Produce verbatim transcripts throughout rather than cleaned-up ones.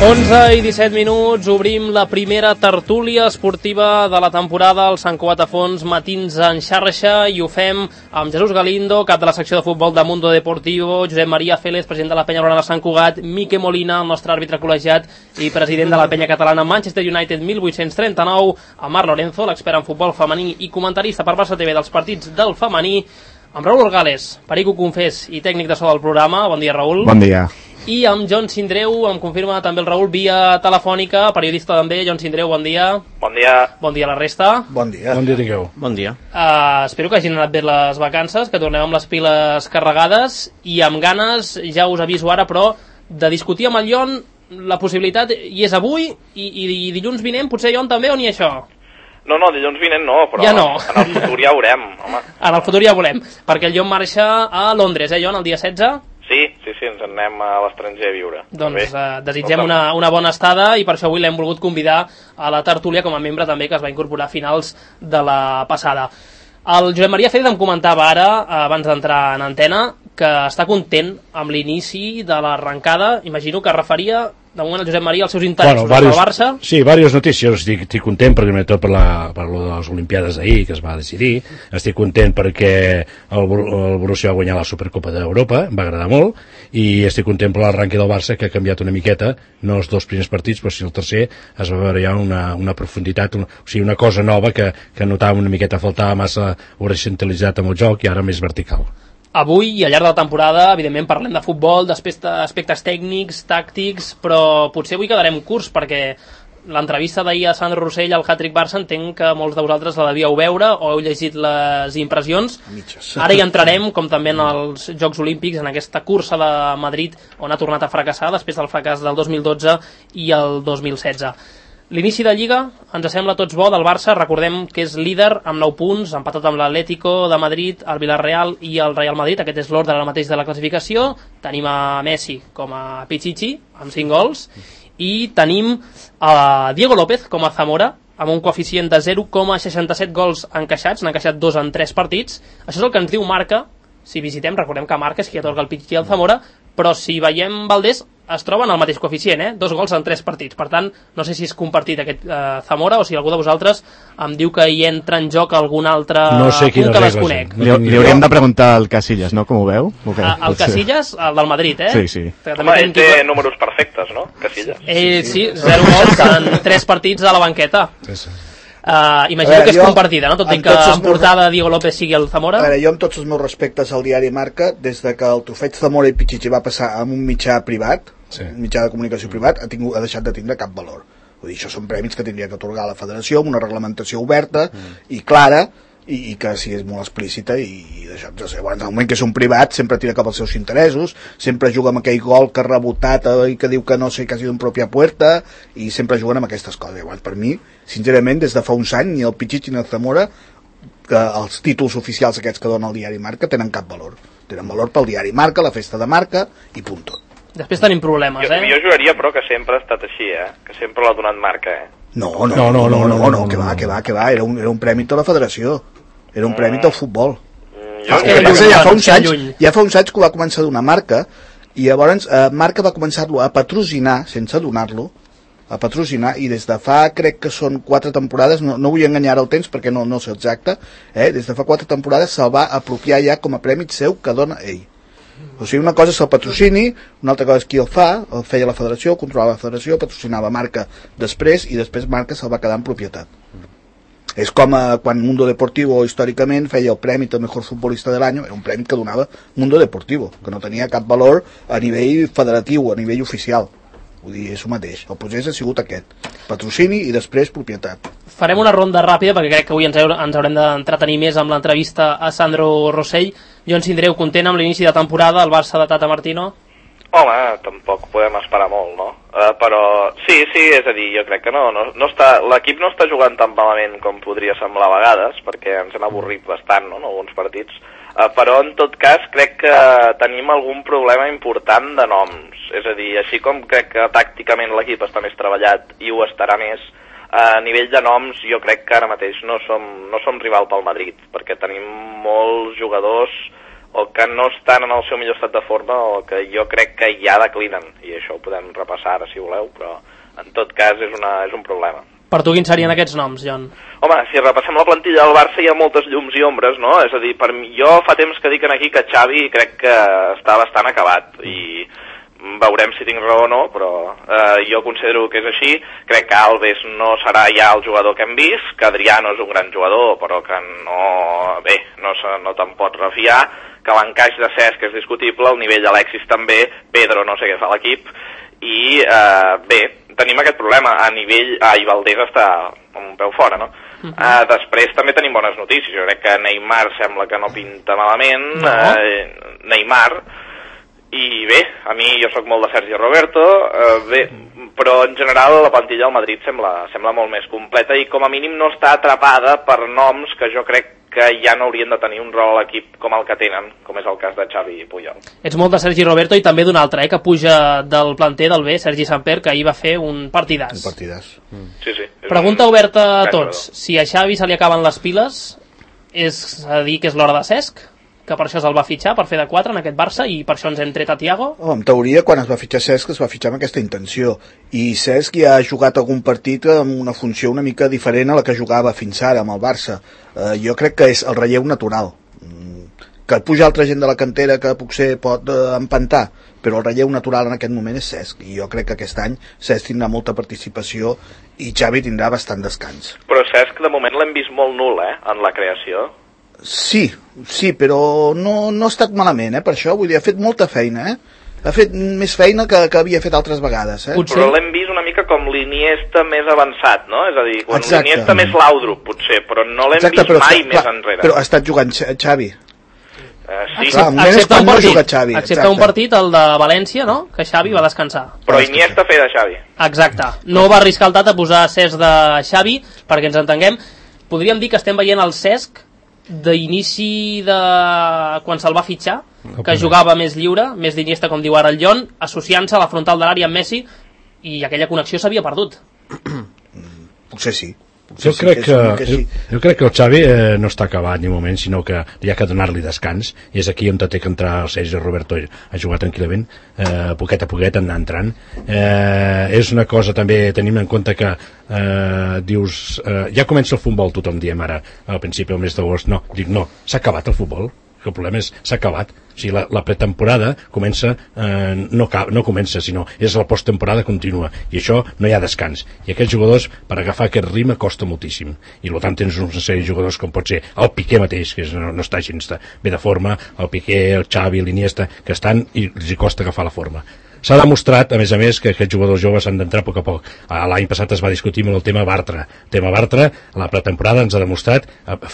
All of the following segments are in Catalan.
onze i disset minuts, obrim la primera tertúlia esportiva de la temporada al Sant Cugat a Fons, Matins en xarxa, i ho fem amb Jesús Galindo, cap de la secció de futbol de Mundo Deportivo, Josep Maria Félez, president de la Penya Blaugrana de Sant Cugat, Mique Molina, el nostre àrbitre col·legiat i president de la Penya Catalana Manchester United mil vuit-cents trenta-nou, a Marc Lorenzo, l'expert en futbol femení i comentarista per Barça T V dels partits del femení, amb Raúl Orgales, perico confés i tècnic de so del programa. Bon dia, Raúl. Bon dia. I amb John Sindreu, em confirma també el Raúl, via telefònica, periodista també. John Sindreu, bon dia. Bon dia. Bon dia a la resta. Bon dia. Bon dia, tingueu. Bon dia. Uh, espero que hagin anat bé les vacances, que tornem amb les piles carregades i amb ganes, ja us aviso ara, però, de discutir amb el John la possibilitat, i és avui, i, i, i dilluns vinent, potser John també, o ni això? No, no, dilluns vinent no, però ja no. En el futur ja veurem, home. En el futur ja volem, perquè el John marxa a Londres, eh, John, el dia setze? Sí, sí, sí, ens en anem a l'estranger a viure. Doncs uh, desitgem una, una bona estada, i per això avui l'hem volgut convidar a la tertúlia com a membre també, que es va incorporar a finals de la passada. El Josep Maria Félez em comentava ara, abans d'entrar en antena, que està content amb l'inici de l'arrencada. Imagino que referia de moment el Josep Maria als seus interessos, bueno, varios, al Barça. Sí, diverses notícies. Estic, estic content perquè tot per, la, per lo de les Olimpiades d'ahir, que es va decidir. Estic content perquè el, el Borussia va guanyar la Supercopa d'Europa, em va agradar molt, i estic content per l'arranque del Barça, que ha canviat una miqueta, no els dos primers partits, però si el tercer es va veure ja una, una profunditat, una, o sigui, una cosa nova que, que notava una miqueta, faltava massa horizontalitzat amb el joc i ara més vertical. Avui i al llarg de la temporada, evidentment, parlem de futbol, d'aspectes tècnics, tàctics, però potser avui quedarem curts, perquè l'entrevista d'ahir a Sandro Rossell al Hat-Trick Barça entenc que molts de vosaltres la devíeu veure o heu llegit les impressions. Ara hi entrarem, com també en els Jocs Olímpics, en aquesta cursa de Madrid, on ha tornat a fracassar després del fracàs del dos mil dotze i el dos mil setze. L'inici de Lliga ens sembla a tots bo del Barça. Recordem que és líder amb nou punts, empatat amb l'Atlético de Madrid, el Villarreal i el Real Madrid. Aquest és l'ordre ara mateix de la classificació. Tenim a Messi com a Pichichi amb cinc gols i tenim a Diego López com a Zamora amb un coeficient de zero coma seixanta-set gols encaixats. N'ha encaixat dos en tres partits. Això és el que ens diu Marca. Si visitem, recordem que Marca és qui atorga el Pichichi al Zamora, però si veiem Valdés es troben al mateix coeficient, eh? Dos gols en tres partits. Per tant, no sé si és compartit aquest eh, Zamora o si algú de vosaltres em diu que hi entra en joc algun altre no sé punt que desconec. Li, li hauríem de preguntar al Casillas, no? Com ho veu? Okay. A, el Casillas, el del Madrid, eh? Sí, sí. Home, ell té que... números perfectes, no? Casillas. Eh, sí, zero gols en tres partits a la banqueta. Sí, sí. Uh, imagino veure, que és jo, compartida, no? Tot i que en portada meus... Diego López sigui el Zamora. A veure, jo amb tots els meus respectes al diari Marca, des de que el trofeig Zamora i Pichichi va passar amb un mitjà privat, sí. un mitjà de comunicació privat, ha, tingut, ha deixat de tindre cap valor. Vull dir, això són premis que tindria que atorgar la federació amb una reglamentació oberta mm. i clara, i, i que sí, és molt explícita, i, i d'això, no sé, bueno, en el moment que és un privat sempre tira cap als seus interessos, sempre juga amb aquell gol que ha rebotat eh, i que diu que no sé, quasi d'un pròpia puerta, i sempre juguen amb aquestes coses. Llavors, per mi, sincerament, des de fa uns anys, ni el Pichichi ni el Zamora, que els títols oficials aquests que dona el diari Marca tenen cap valor. Tenen valor pel diari Marca, la festa de Marca, i punt tot. Després tenim problemes, jo, eh? Jo juraria, però, que sempre ha estat així, eh? Que sempre l'ha donat Marca, eh? No, no, no, no, no, no, no, no, que va, que va, que va, era un, era un premi de la federació, era un premi del futbol. Mm, jo, que, que, ja, fa uns anys, ja fa uns anys que ho va començar a donar Marca, i llavors eh, Marca va començar-lo a patrocinar, sense donar-lo, a patrocinar, i des de fa, crec que són quatre temporades, no, no vull enganyar el temps perquè no, no sé exacte, eh, des de fa quatre temporades se'l va apropiar ja com a premi seu que dona ell. O sigui, una cosa és el patrocini, una altra cosa és qui el fa, el feia la federació, controlava la federació, patrocinava Marca després, i després Marca se'l va quedar en propietat. És com a, quan Mundo Deportivo històricament feia el premi del millor futbolista de l'any, era un premi que donava Mundo Deportivo, que no tenia cap valor a nivell federatiu, a nivell oficial. Vull dir, és el mateix. El procés ha sigut aquest. Patrocini i després propietat. Farem una ronda ràpida perquè crec que avui ens, ens haurem d'entretenir més amb l'entrevista a Sandro Rossell. John Sindreu, content amb l'inici de temporada, el Barça de Tata Martino? Home, tampoc podem esperar molt, no? Uh, però sí, sí, és a dir, jo crec que no, no, no està, l'equip no està jugant tan malament com podria semblar a vegades, perquè ens hem avorrit bastant, no?, en alguns partits. Uh, però en tot cas crec que tenim algun problema important de noms, és a dir, així com crec que tàcticament l'equip està més treballat i ho estarà més, uh, a nivell de noms jo crec que ara mateix no som, no som rival pel Madrid, perquè tenim molts jugadors o que no estan en el seu millor estat de forma o que jo crec que ja declinen, i això ho podem repassar ara si voleu, però en tot cas és, una, és un problema. Per tu quins serien aquests noms, Jon? Home, si repassem la plantilla del Barça hi ha moltes llums i ombres, no? És a dir, per mi, jo fa temps que dic aquí que Xavi crec que està bastant acabat i veurem si tinc raó o no, però eh, jo considero que és així. Crec que Alves no serà ja el jugador que hem vist, que Adriano és un gran jugador, però que no, bé, no, no te'n pots refiar, que l'encaix de Cesc és discutible, el nivell d'Alexis també, Pedro no sé què fa l'equip, i eh, bé, tenim aquest problema a nivell... Ah, i Valdés està un peu fora, no? Uh-huh. Uh, després també tenim bones notícies. Jo crec que Neymar sembla que no pinta malament. No. Uh, Neymar. I bé, a mi jo sóc molt de Sergi Roberto, uh, bé, però en general la plantilla del Madrid sembla, sembla molt més completa i com a mínim no està atrapada per noms que jo crec que ja no haurien de tenir un rol a l'equip com el que tenen, com és el cas de Xavi i Puyol. Ets molt de Sergi Roberto i també d'un altre, eh, que puja del planter del B, Sergi Samper, que ahir va fer un partidàs. Un partidàs. Mm. Sí, sí. Pregunta oberta a tots. Si a Xavi se li acaben les piles, és a dir que és l'hora de Cesc? Que per això se'l va fitxar, per fer de quatre en aquest Barça, i per això ens hem tret a Thiago? Oh, en teoria, quan es va fitxar Cesc, es va fitxar amb aquesta intenció. I Cesc ja ha jugat algun partit amb una funció una mica diferent a la que jugava fins ara amb el Barça. Uh, jo crec que és el relleu natural. Mm, que puja altra gent de la cantera que potser pot uh, empantar, però el relleu natural en aquest moment és Cesc. I jo crec que aquest any Cesc tindrà molta participació i Xavi tindrà bastant descans. Però Cesc, de moment, l'hem vist molt nul, eh, en la creació. Sí, sí, però no, no ha estat malament, eh, per això, vull dir, ha fet molta feina, eh? Ha fet més feina que, que havia fet altres vegades, eh? Potser... Però l'hem vist una mica com l'Iniesta més avançat, no? És a dir, quan l'Iniesta més Laudrup, potser, però no l'hem Exacte, vist mai està, més clar, enrere. Però ha estat jugant Xavi. Uh, sí, clar, excepte, un partit, no Xavi, excepte un partit, el de València, no? Que Xavi va descansar. Però Iniesta feia de Xavi. Exacte. No va arriscar el tat a posar Cesc de Xavi, perquè ens entenguem. Podríem dir que estem veient el Cesc d'inici de... quan se'l va fitxar, que jugava més lliure, més d'Iniesta, com diu ara el Jon, associant-se a la frontal de l'àrea amb Messi, i aquella connexió s'havia perdut. Potser sí. Jo crec, que, que sí. jo, jo crec que el Xavi eh, no està acabat ni un moment, sinó que hi ha que donar-li descans, i és aquí on té que entrar el Sergi Roberto a jugar tranquil·lament, eh, poquet a poquet anar entrant. Eh, és una cosa també, tenim en compte que eh, dius, eh, ja comença el futbol, tothom diem ara, al principi del mes d'agost, no, dic no, s'ha acabat el futbol, que el problema és s'ha acabat, o sigui, la, la pretemporada comença, eh, no, no comença, sinó és la posttemporada continua, i això no hi ha descans, i aquests jugadors per agafar aquest ritme costa moltíssim, i per tant tens una sèrie de jugadors com pot ser el Piqué mateix, que és, no, no està gens de, bé de forma, el Piqué, el Xavi, l'Iniesta, que estan i els hi costa agafar la forma. S'ha demostrat, a més a més, que aquests jugadors joves han d'entrar a poc a poc. L'any passat es va discutir molt el tema Bartra. El tema Bartra, a la pretemporada ens ha demostrat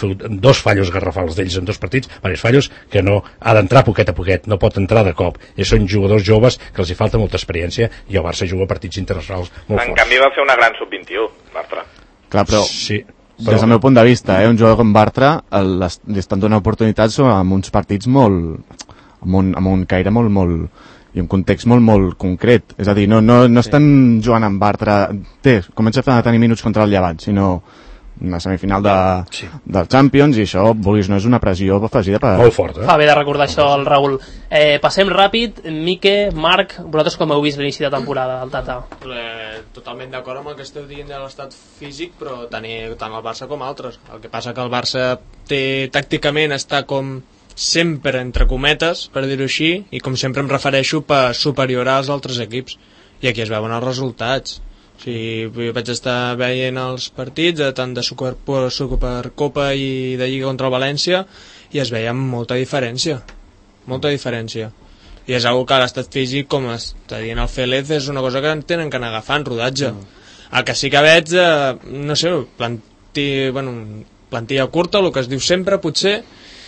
dos fallos garrafals d'ells en dos partits, diversos fallos, que no ha d'entrar poquet a poquet, no pot entrar de cop. I són jugadors joves que els hi falta molta experiència, i el Barça juga partits internacionals molt en forts. En canvi va fer una gran sub vint-i-u, Bartra. Clar, però... Sí. Però... Des del meu punt de vista, eh, un jugador com Bartra el, li estan donant oportunitats amb uns partits molt... amb un, amb un caire molt, molt... i un context molt, molt concret. És a dir, no, no, no estan sí. jugant amb Bartra... Té, comença a tenir minuts contra el Llevant, sinó una semifinal de, sí. del Champions, i això, vulguis, no és una pressió afegida per... Molt forta. Fa bé de recordar això al Raül. Eh, passem ràpid. Mique, Marc, vosaltres com heu vist l'inici de temporada del Tata? Eh, totalment d'acord amb el que esteu dient de l'estat físic, però tenir tant el Barça com altres. El que passa que el Barça té, tàcticament està com sempre, entre cometes, per dir-ho així, i com sempre em refereixo per superior als altres equips, i aquí es veuen els resultats. O sigui, jo vaig estar veient els partits tant de Supercopa i de Lliga contra el València, i es veia molta diferència molta diferència, i és una que l'estat físic, com està dient el Félez, és una cosa que tenen que anar agafant rodatge. El que sí que veig, eh, no sé, plantilla, bueno, plantilla curta, el que es diu sempre, potser,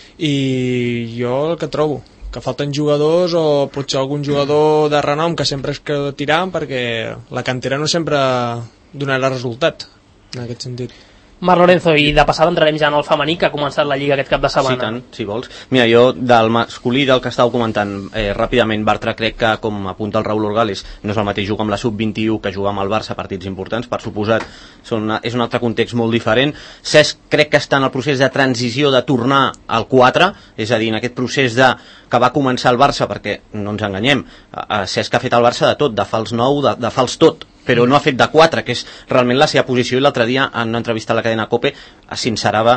i jo el que trobo que falten jugadors, o potser algun jugador de renom que sempre es queda tirant, perquè la cantera no sempre donarà resultat en aquest sentit. Marc Lorenzo, i de passada entrarem ja en el femení, que ha començat la Lliga aquest cap de setmana. Sí, tant, si vols. Mira, jo del masculí, del que estàveu comentant eh, ràpidament, Bartra, crec que, com apunta el Raúl Orgales, no és el mateix jugar amb la sub vint-i-u que jugar amb el Barça, partits importants, per suposat, són una, és un altre context molt diferent. Cesc crec que està en el procés de transició de tornar al quatre, és a dir, en aquest procés de que va començar el Barça, perquè no ens enganyem, Cesc ha fet el Barça de tot, de fals nou, de, de fals tot, però no ha fet de quatre, que és realment la seva posició, i l'altre dia en una entrevista a la cadena COPE sincerava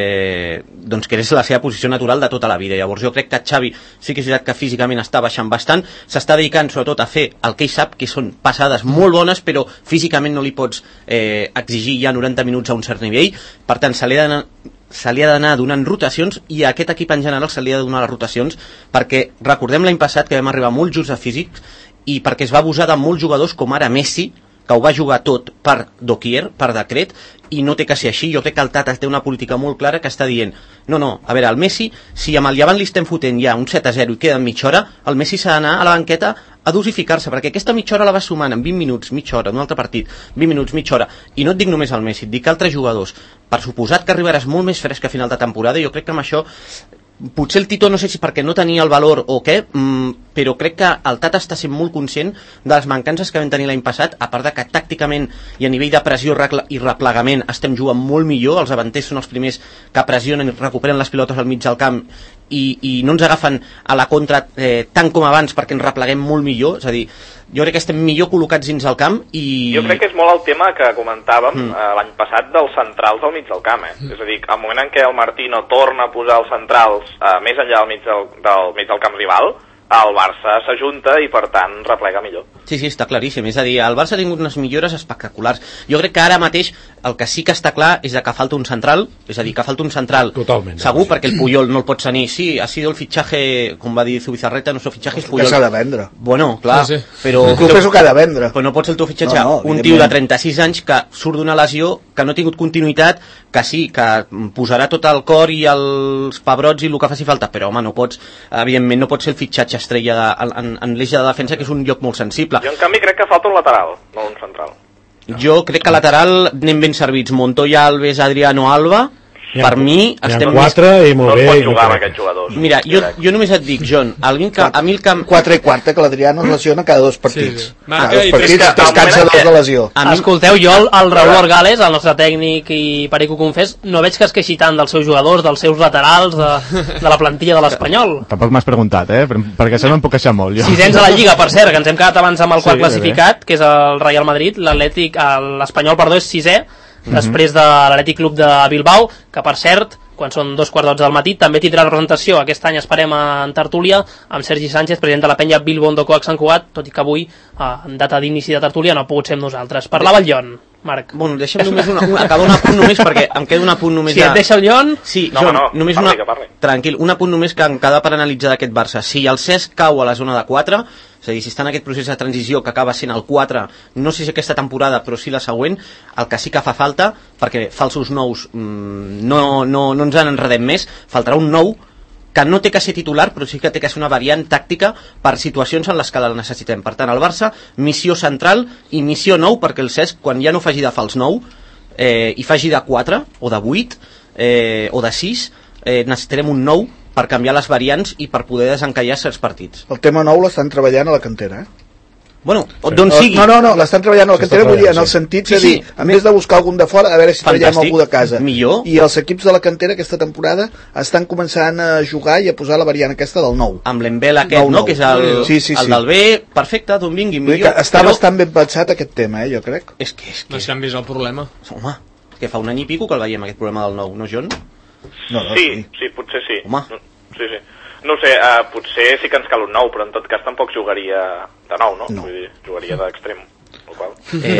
eh, doncs que és la seva posició natural de tota la vida. Llavors jo crec que Xavi sí que és veritat que físicament està baixant bastant, s'està dedicant sobretot a fer el que ell sap, que són passades molt bones, però físicament no li pots eh, exigir ja noranta minuts a un cert nivell, per tant se li ha d'anar se li ha d'anar donant rotacions, i a aquest equip en general se li ha de donar les rotacions, perquè recordem l'any passat que vam arribar molt just a físics, i perquè es va abusar de molts jugadors com ara Messi, que ho va jugar tot per doquier, per decret, i no té que ser així. Jo crec que el Tata té una política molt clara que està dient, no, no, a veure, el Messi, si amb el Llevant li estem fotent ja un set a zero i queda en mitja hora, el Messi s'ha d'anar a la banqueta a dosificar-se, perquè aquesta mitja hora la va sumant en vint minuts, mitja hora, en un altre partit, vint minuts, mitja hora, i no et dic només el Messi, et dic altres jugadors. Per suposat que arribaràs molt més fresc a final de temporada, i jo crec que amb això potser el Tito no sé si perquè no tenia el valor o què, mmm, però crec que el Tata està sent molt conscient de les mancances que vam tenir l'any passat, a part de que tàcticament i a nivell de pressió i replegament estem jugant molt millor, els davanters són els primers que pressionen i recuperen les pilotes al mig del camp, i, i no ens agafen a la contra eh, tant com abans, perquè ens repleguem molt millor, és a dir, jo crec que estem millor col·locats dins el camp, i... Jo crec que és molt el tema que comentàvem mm. eh, l'any passat dels centrals al mig del camp, eh? Mm. És a dir, al moment en què el Martino torna a posar els centrals eh, més enllà del mig del, del mig del camp rival, el Barça s'ajunta i per tant replega millor. Sí, sí, està claríssim, és a dir, el Barça ha tingut unes millores espectaculars. Jo crec que ara mateix el que sí que està clar és que falta un central, és a dir, que falta un central totalment, segur, sí. Perquè el Puyol no el pots tenir. Sí, ha sido el fitxaje, com va dir Zubizarreta, nuestro fitxaje és Puyol. Que s'ha de vendre. Bueno, clar, sí, sí. però... El club és el que ha de vendre. Però no pot ser el teu fitxatge no, no, un tio de trenta-sis anys que surt d'una lesió, que no ha tingut continuïtat, que sí, que posarà tot el cor i els pebrots i el que faci falta, però home, no pots, evidentment no pot ser el fitxatge estrella de, en, en l'eix de defensa, que és un lloc molt sensible. Jo en canvi crec que falta un lateral, no un central. Jo crec que lateral anem ben servits. Montoya, Alves, Adriano, Alba. Ha, per mi estem quatre i molt no bé. No pot jugar amb aquests jugadors. Mira, jo, jo només et dic, John, a mi, a mi el camp... quatre i quarta, que l'Adriano es lesiona cada dos partits. Sí, sí. Cada Marca dos i partits tres- descansa dos de lesió. A mi... Escolteu, jo el, el Raúl Orgales, el nostre tècnic i Perico Confés, no veig que es queixi tant dels seus jugadors, dels seus laterals, de, de la plantilla de l'Espanyol. Tampoc m'has preguntat, eh? Perquè això no em puc queixar molt, jo. Sisens a la Lliga, per cert, que ens hem quedat abans amb el quart Sí, classificat, que és el Real Madrid, l'Atlètic, l'Espanyol, perdó, és sisè, després de l'Atlètic Club de Bilbao, que per cert, quan són dos quarts d'onze del matí, també tindrà representació aquest any, esperem, en tertúlia, amb Sergi Sánchez, president de la penya Bilbo Ondoko a Sant Cugat, tot i que avui, en data d'inici de tertúlia, no ha pogut ser amb nosaltres. Parlava el Llon, Marc. Bueno, deixa'm només una, una, acabar un apunt només, perquè em queda un apunt només si de... et deixa el Llon... Sí, no, John, no, només parli, una... que parli. Tranquil, un apunt només que em queda per analitzar d'aquest Barça. Si el Cesc cau a la zona de quatre, és a dir, si està en aquest procés de transició que acaba sent el quatre, no sé si aquesta temporada, però sí la següent, el que sí que fa falta, perquè falsos nous mmm, no, no, no ens en enredem més, faltarà un nou que no té que ser titular, però sí que té que ser una variant tàctica per situacions en les que la necessitem. Per tant, el Barça, missió central i missió nou, perquè el Cesc, quan ja no faci de fals nou, eh, i faci de quatre, o de vuit, eh, o de sis, eh, necessitarem un nou per canviar les variants i per poder desencallar certs partits. El tema nou l'estan treballant a la cantera, eh? Bueno, d'on sigui. No, no, no, l'estan treballant a la cantera, vull dir, en el sentit de sí, dir, en vez de buscar algun de fora, a veure si Fantàstic. traiem algú de casa. Millor. I els equips de la cantera aquesta temporada estan començant a jugar i a posar la variant aquesta del nou. Amb l'Embel aquest, Nou, no? nou. Que és el, Sí, sí, el sí. del B, perfecte, d'on vingui, Vull dir millor. que està però... bastant ben pensat aquest tema, eh, jo crec. És que, és No que... s'hi han vist el problema. Home, que fa un any i pico que el veiem, aquest problema del nou, no, John? No, no, Sí, sí, potser sí. Home. No, sí, sí. No ho sé, uh, potser sí que ens cal un nou, però en tot cas tampoc jugaria de nou, no? No. Vull dir, jugaria d'extrem. Qual.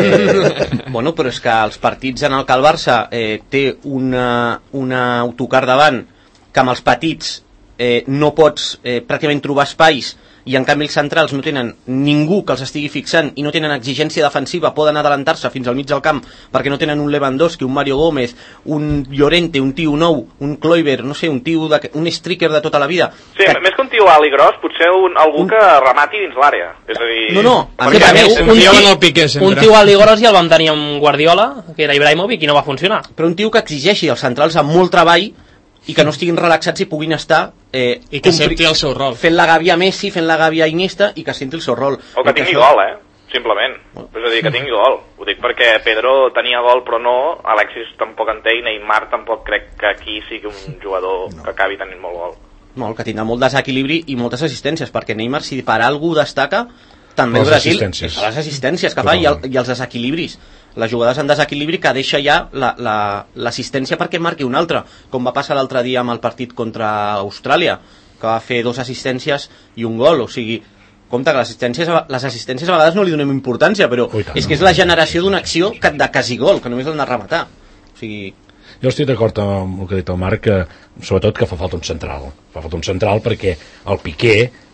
Eh, bueno, però és que els partits en el que el Barça eh, té una, una autocar davant que amb els petits eh, no pots eh, pràcticament trobar espais i en canvi els centrals no tenen ningú que els estigui fixant i no tenen exigència defensiva, poden adelantar-se fins al mig del camp perquè no tenen un Lewandowski, un Mario Gómez, un Llorente, un tio nou, un Kluivert, no sé, un tio de, un striker de tota la vida. Sí, que... més que un tio alt i gros, potser un, algú un... que remati dins l'àrea. És a dir... No, no, a sí, més, a més, un, un, tio, un tio alt i gros ja el vam tenir amb Guardiola, que era Ibrahimovic, i no va funcionar. Però un tio que exigeixi als centrals amb molt treball i que no estiguin relaxats i puguin estar eh, i que accepti el seu rol, fent la gàbia Messi, fent la gàbia Iniesta i que senti el seu rol, o que tingui gol, eh, simplement, és a dir, que tingui gol. Ho dic perquè Pedro tenia gol però no, Alexis tampoc en té i Neymar tampoc crec que aquí sigui un jugador no. que acabi tenint molt gol. Molt, que tindrà molt desequilibri i moltes assistències, perquè Neymar, si per algú destaca també les el Brasil, assistències. les assistències que fa i, el, i els desequilibris, les jugades en desequilibri que deixa ja l'assistència la, la, perquè marqui un altre, com va passar l'altre dia amb el partit contra Austràlia, que va fer dos assistències i un gol, o sigui, compte que les assistències, les assistències a vegades no li donem importància, però Ui, és que és la generació d'una acció de quasi gol, que només l'han de rematar, o sigui... Jo estic d'acord amb el que ha dit el Marc, que, sobretot que fa falta un central. Fa falta un central perquè el Piqué,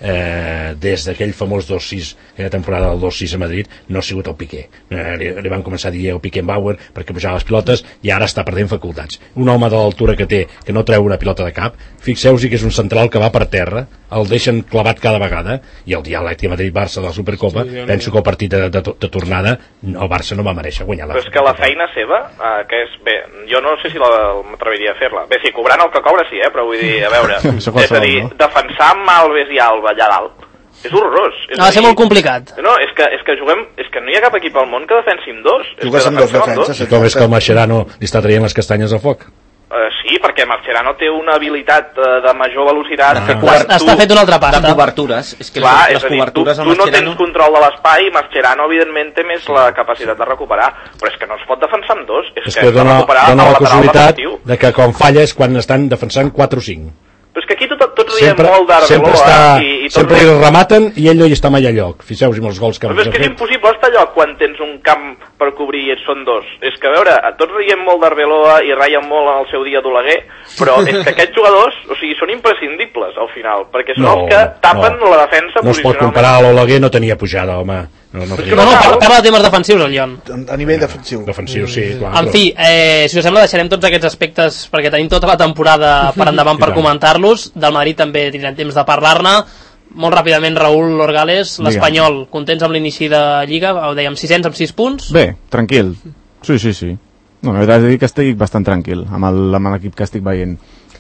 eh, des d'aquell famós dos sis, aquella temporada del dos sis a Madrid, no ha sigut el Piqué. Eh, li, li van començar a dir el Piqué-Bauer perquè pujava les pilotes i ara està perdent facultats. Un home de l'altura que té, que no treu una pilota de cap, fixeu-vos que és un central que va per terra, el deixen clavat cada vegada, i el dia l'Atlètic Madrid-Barça de la Supercopa, sí, penso que el partit de, de, de tornada el Barça no va mereixer guanyar la... Però és que la feina seva, eh, que és... Bé, jo no sé si m'atreviria a fer-la. Bé, sí, cobrant el que cobra sí, eh, però vull dir, a veure, és a dir, no? Defensar amb Alves i Alba allà dalt és horrorós. És ha de ser molt complicat. No, és que, és que juguem, és que no hi ha cap equip al món que defensi amb dos. Jugues amb dos defenses. I com és que el Mascherano li està traient les castanyes al foc? Uh, sí, perquè Mascherano té una habilitat uh, de major velocitat. Ah. Cobert, està fet una altra part. De cobertures. És que Clar, les, és les cobertures dir, tu, tu no tens control de l'espai i Mascherano, evidentment, té més la capacitat de recuperar. Però és que no es pot defensar amb dos. És, és que, que dona, dona la casualitat de que quan falla és quan estan defensant quatre o cinc. Però és que aquí tot, tots riem molt d'Arbeloa i, i tots sempre el rematen i ell no hi està mai a lloc. Fixeu-vos amb els gols que... Però és que és impossible estar a lloc quan tens un camp per cobrir i són dos. És que, a veure, tots riem molt d'Arbeloa i raien molt en el seu dia d'Oleguer, però és que aquests jugadors, o sigui, són imprescindibles al final, perquè són no, els que tapen no. la defensa no es pot comparar, l'Oleguer no tenia pujada, home. No, no, no, no, parla de temes defensius, el Llon. A nivell defensiu. Defensiu, sí, clar. En fi, eh, si us sembla, deixarem tots aquests aspectes perquè tenim tota la temporada per endavant per comentar-los. Del Madrid també tindrem temps de parlar-ne. Molt ràpidament, Raül Orgales, l'Espanyol, contents amb l'inici de Lliga, ho dèiem, sis-cents amb sis punts? Bé, tranquil. Sí, sí, sí. No, la veritat és dir que estic bastant tranquil amb l'equip que estic veient.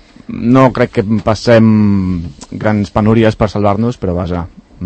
No crec que passem grans penúries per salvar-nos, però vaja,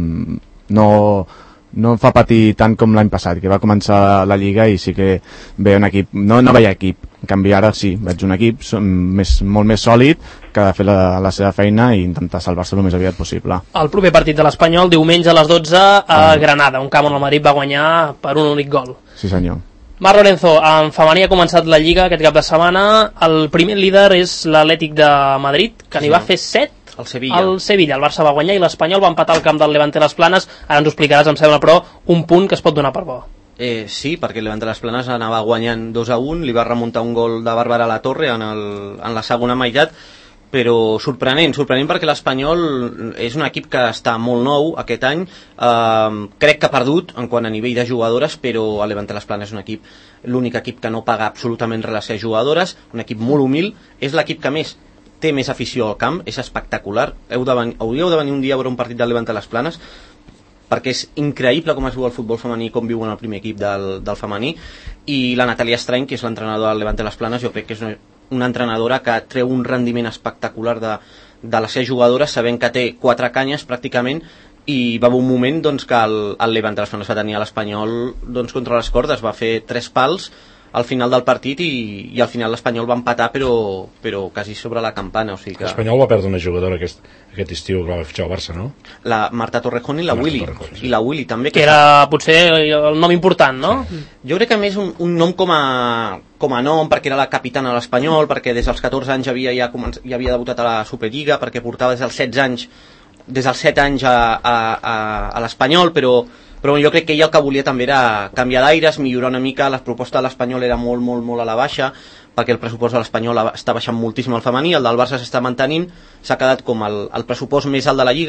no... no em fa patir tant com l'any passat, que va començar la Lliga i sí que ve un equip, no, no veia equip, en canvi ara sí, veig un equip més, molt més sòlid que ha de fer la, la seva feina i intentar salvar-se el més aviat possible. El proper partit de l'Espanyol, diumenge a les dotze a Granada, un camp on el Madrid va guanyar per un únic gol. Sí senyor. Marc Lorenzo, en femení ha començat la Lliga aquest cap de setmana, el primer líder és l'Atlètic de Madrid, que n'hi va fer set. El Sevilla. El Sevilla, el Barça va guanyar i l'Espanyol va empatar al camp del Levante les Planes. Ara ens ho explicaràs, em sembla, però un punt que es pot donar per bo. Eh, sí, perquè el Levante les Planes anava guanyant dos a un, li va remuntar un gol de Bàrbara a la Torre en, el, en la segona meitat, però sorprenent, sorprenent perquè l'Espanyol és un equip que està molt nou aquest any, eh, crec que ha perdut en quant a nivell de jugadores, però el Levante les Planes és un equip, l'únic equip que no paga absolutament res a les seves jugadores, un equip molt humil, és l'equip que més té més afició al camp, és espectacular. Heu de venir, hauríeu de venir un dia a veure un partit del Levante a les Planes, perquè és increïble com es viu el futbol femení, com viuen el primer equip del, del femení, i la Natàlia Estrany, que és l'entrenadora del Levante a les Planes, jo crec que és una, una entrenadora que treu un rendiment espectacular de, de les seves jugadores, sabent que té quatre canyes pràcticament, i va haver un moment doncs, que el, el Levante a les Planes va tenir a l'Espanyol doncs, contra les cordes, va fer tres pals al final del partit i, i al final l'Espanyol va empatar però, però quasi sobre la campana, o sigui que... L'Espanyol va perdre una jugadora aquest, aquest estiu que va fitxar al Barça, no? La Marta Torrejón i la, la Willy Torrejón, sí. I la Willy també, que, que era potser el nom important, no? Sí. Jo crec que a més un, un nom com a, com a nom, perquè era la capitana de l'Espanyol, perquè des dels catorze anys havia ja, començ, ja havia debutat a la Superliga, perquè portava des dels setze anys des dels set anys a, a, a, a l'Espanyol, però però jo crec que ella el que volia també era canviar d'aires, millorar una mica. La proposta de l'Espanyol era molt, molt, molt a la baixa, perquè el pressupost de l'Espanyol està baixant moltíssim al femení, el del Barça s'està mantenint, s'ha quedat com el, el pressupost més alt de la Lliga,